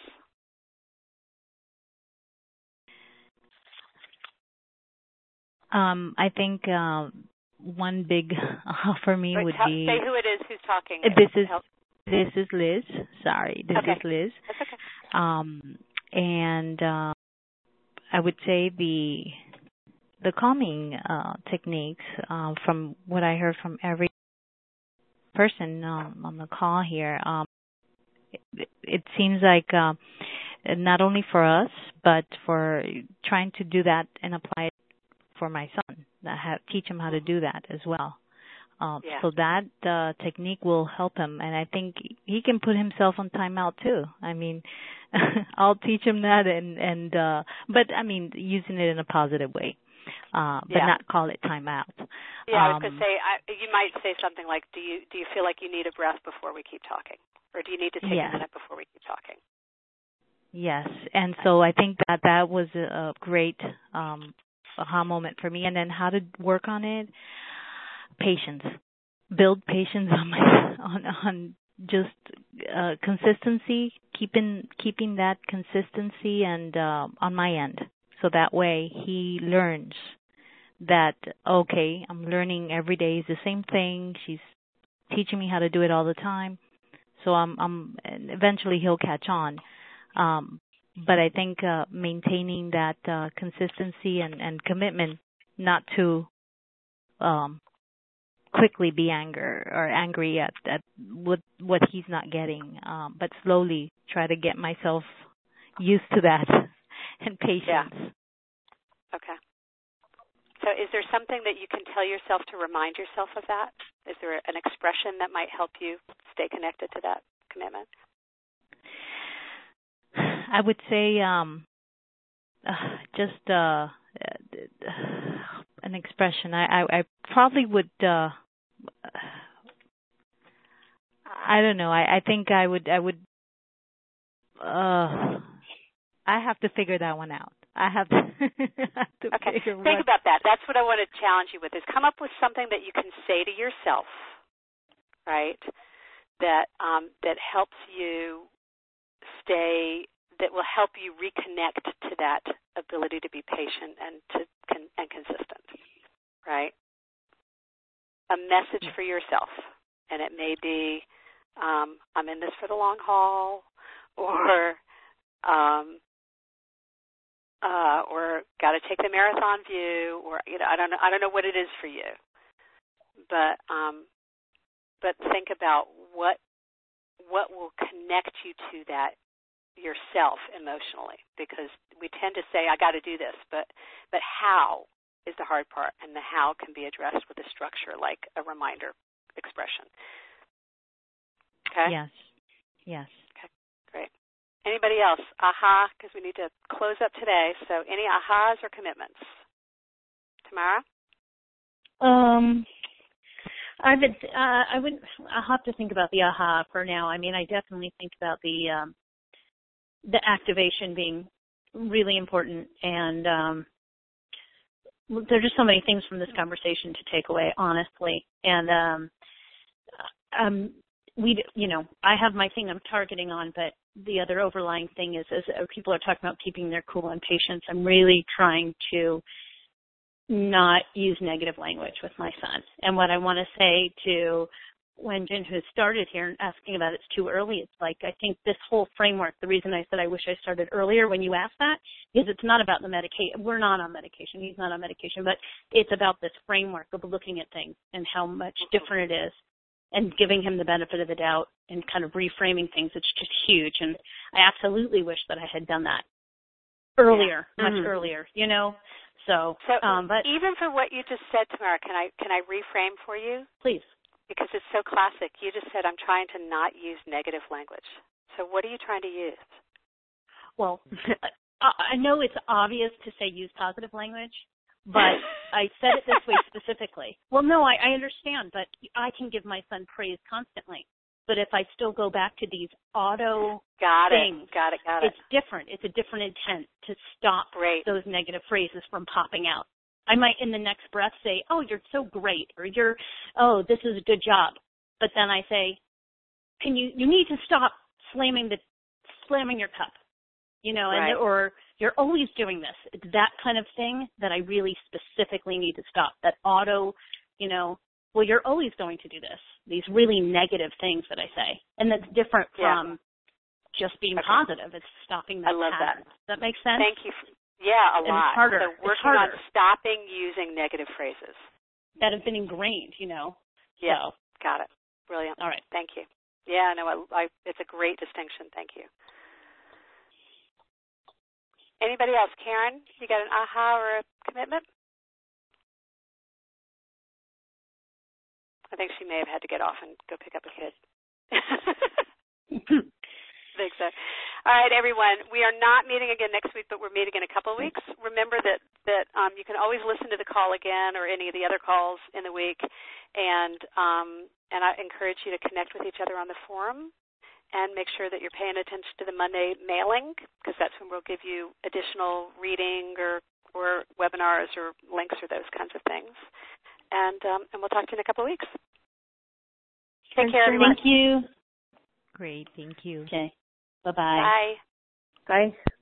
Um, I think uh, one big uh, for me Wait, would tell, be. Say who it is who's talking. This is help. This is Liz. Sorry, this okay. is Liz. That's okay. Um, and uh, I would say the the calming uh, techniques, uh, from what I heard from every person um, on the call here, um, it, it seems like uh, not only for us, but for trying to do that and apply it for my son, that have, teach him how to do that as well. Um, yeah. So that uh, technique will help him, and I think he can put himself on timeout too. I mean, I'll teach him that, and and uh, but I mean, using it in a positive way, uh, but yeah. not call it timeout. Yeah, I was um, going to say, I, you might say something like, "Do you do you feel like you need a breath before we keep talking, or do you need to take yes. a minute before we keep talking?" Yes, and so I think that that was a great um, aha moment for me. And then how to work on it. Patience, build patience on my on on just uh, consistency, keeping keeping that consistency and uh, on my end, so that way he learns that okay, I'm learning every day is the same thing. She's teaching me how to do it all the time, so I'm I'm and eventually he'll catch on. Um, but I think uh, maintaining that uh, consistency and, and commitment, not to um, quickly be anger or angry at, at what what he's not getting, um, but slowly try to get myself used to that and patience. Yeah. Okay. So is there something that you can tell yourself to remind yourself of that? Is there an expression that might help you stay connected to that commitment? I would say um, uh, just uh, an expression. I, I, I probably would, uh, I don't know, I, I think I would, I would, uh, I have to figure that one out. I have to, have to okay. figure Think what... about that. That's what I want to challenge you with, is come up with something that you can say to yourself, right, that um, that helps you stay, that will help you reconnect to that ability to be patient and to con- and consistent, right? A message for yourself, and it may be, um, I'm in this for the long haul, or um, uh, or got to take the marathon view, or you know, I don't know, I don't know what it is for you, but um, but think about what what will connect you to that yourself emotionally, because we tend to say, I got to do this, but but how is the hard part, and the how can be addressed with a structure like a reminder expression. Okay? Yes. Yes. Okay, great. Anybody else? Aha, because we need to close up today. So any ahas or commitments? Tamara? Um, I would, uh, I would, I'll have to think about the aha for now. I mean, I definitely think about the, um, the activation being really important, and um, there are just so many things from this conversation to take away, honestly. And um, um, we, you know, I have my thing I'm targeting on, but the other overlying thing is, as people are talking about keeping their cool and patience, I'm really trying to not use negative language with my son. And what I want to say to Wenjin, who started here and asking about it's too early, it's like I think this whole framework, the reason I said I wish I started earlier when you asked that, is it's not about the medication. We're not on medication. He's not on medication. But it's about this framework of looking at things and how much different it is and giving him the benefit of the doubt and kind of reframing things. It's just huge. And I absolutely wish that I had done that earlier, yeah. much mm-hmm. earlier, you know. So, so um, but even for what you just said, Tamara, can I can I reframe for you? Please. Because it's so classic. You just said, I'm trying to not use negative language. So what are you trying to use? Well, I know it's obvious to say use positive language, but I said it this way specifically. Well, no, I, I understand, but I can give my son praise constantly. But if I still go back to these auto got things, it, got it, got it. It's different. It's a different intent to stop Great. Those negative phrases from popping out. I might in the next breath say, oh, you're so great, or you're, oh, this is a good job. But then I say, can you, you need to stop slamming the, slamming your cup, you know, right. and, or you're always doing this. It's that kind of thing that I really specifically need to stop, that auto, you know, well, you're always going to do this, these really negative things that I say. And that's different from yeah. just being okay. positive. It's stopping that I love pattern. that. Does that make sense? Thank you. For, yeah, a and lot. It's harder. So working it's harder. on stopping using negative phrases. That have been ingrained, you know. Yeah, so. got it. Brilliant. All right. Thank you. Yeah, no, I, I, it's a great distinction. Thank you. Anybody else? Karen, you got an aha or a commitment? I think she may have had to get off and go pick up a kid. I think so. All right, everyone. We are not meeting again next week, but we're meeting in a couple of weeks. Remember that that um, you can always listen to the call again or any of the other calls in the week, and um, and I encourage you to connect with each other on the forum and make sure that you're paying attention to the Monday mailing, because that's when we'll give you additional reading or or webinars or links or those kinds of things. And um, and we'll talk to you in a couple of weeks. Take care, everyone. Thank you. Great. Thank you. Okay. Bye-bye. Bye. Bye.